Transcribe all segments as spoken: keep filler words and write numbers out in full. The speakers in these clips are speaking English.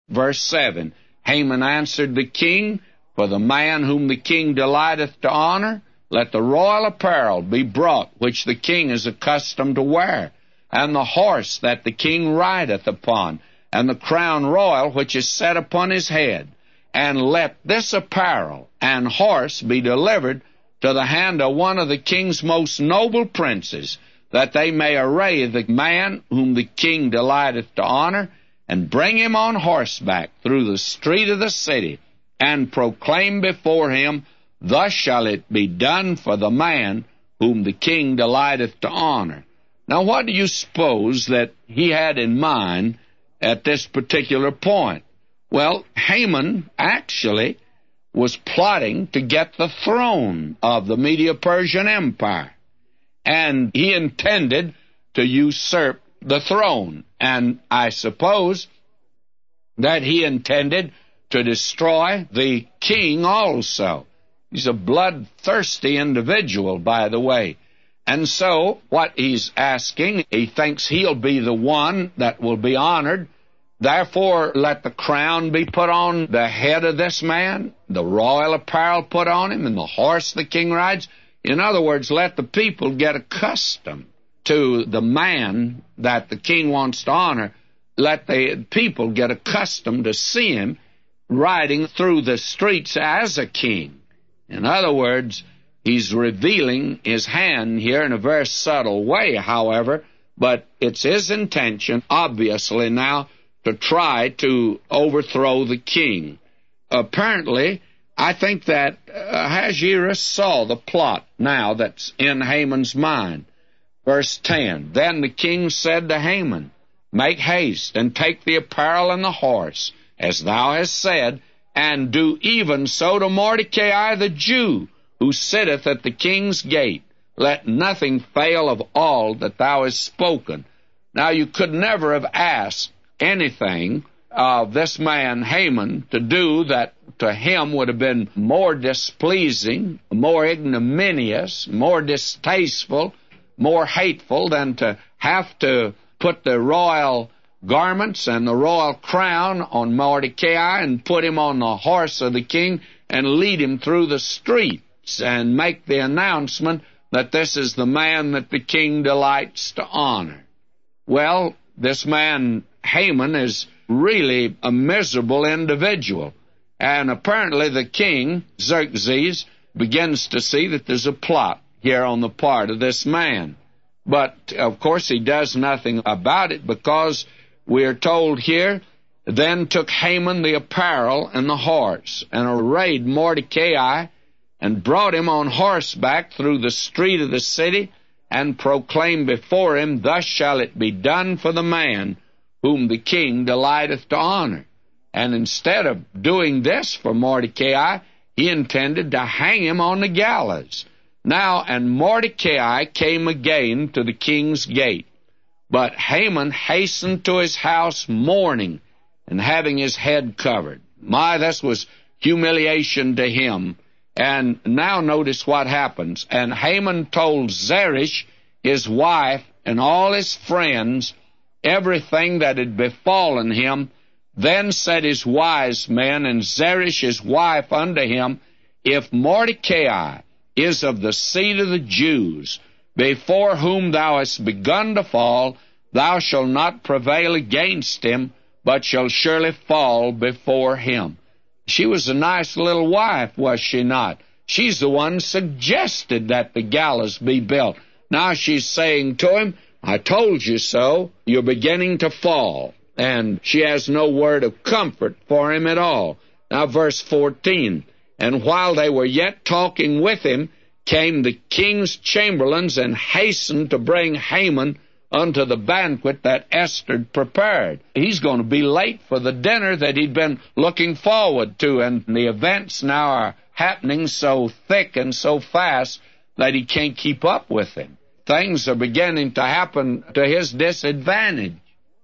Verse seven, Haman answered the king, For the man whom the king delighteth to honor, let the royal apparel be brought, which the king is accustomed to wear, and the horse that the king rideth upon, and the crown royal which is set upon his head. And let this apparel and horse be delivered to the hand of one of the king's most noble princes, that they may array the man whom the king delighteth to honor, and bring him on horseback through the street of the city, and proclaim before him, Thus shall it be done for the man whom the king delighteth to honor. Now, what do you suppose that he had in mind at this particular point? Well, Haman actually was plotting to get the throne of the Medo-Persian Empire, and he intended to usurp the throne, and I suppose that he intended to destroy the king also. He's a bloodthirsty individual, by the way. And so what he's asking, he thinks he'll be the one that will be honored. Therefore, let the crown be put on the head of this man, the royal apparel put on him, and the horse the king rides. In other words, let the people get accustomed to the man that the king wants to honor. Let the people get accustomed to see him riding through the streets as a king. In other words, he's revealing his hand here in a very subtle way, however, but it's his intention, obviously now, to try to overthrow the king. Apparently, I think that Ahasuerus saw the plot now that's in Haman's mind. Verse ten, Then the king said to Haman, Make haste, and take the apparel and the horse, as thou hast said, and do even so to Mordecai the Jew, who sitteth at the king's gate. Let nothing fail of all that thou hast spoken. Now, you could never have asked anything of this man Haman to do that to him would have been more displeasing, more ignominious, more distasteful, more hateful than to have to put the royal garments and the royal crown on Mordecai and put him on the horse of the king and lead him through the streets and make the announcement that this is the man that the king delights to honor. Well, this man Haman is really a miserable individual, and apparently the king, Xerxes, begins to see that there's a plot here on the part of this man. But, of course, he does nothing about it, because we are told here, Then took Haman the apparel and the horse, and arrayed Mordecai, and brought him on horseback through the street of the city, and proclaimed before him, Thus shall it be done for the man whom the king delighteth to honor. And instead of doing this for Mordecai, he intended to hang him on the gallows. Now, and Mordecai came again to the king's gate. But Haman hastened to his house mourning, and having his head covered. My, this was humiliation to him. And now notice what happens. And Haman told Zeresh, his wife, and all his friends, everything that had befallen him. Then said his wise men and Zeresh his wife unto him, If Mordecai is of the seed of the Jews, before whom thou hast begun to fall, thou shalt not prevail against him, but shall surely fall before him. She was a nice little wife, was she not? She's the one suggested that the gallows be built. Now she's saying to him, I told you so, you're beginning to fall. And she has no word of comfort for him at all. Now verse fourteen, And while they were yet talking with him, came the king's chamberlains, and hastened to bring Haman unto the banquet that Esther prepared. He's going to be late for the dinner that he'd been looking forward to, and the events now are happening so thick and so fast that he can't keep up with them. Things are beginning to happen to his disadvantage,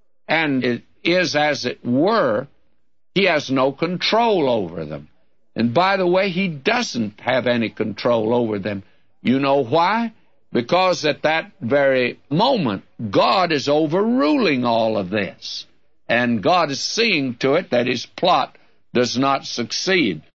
and it is, as it were, he has no control over them. And by the way, he doesn't have any control over them. You know why? Because at that very moment, God is overruling all of this. and God is seeing to it that his plot does not succeed.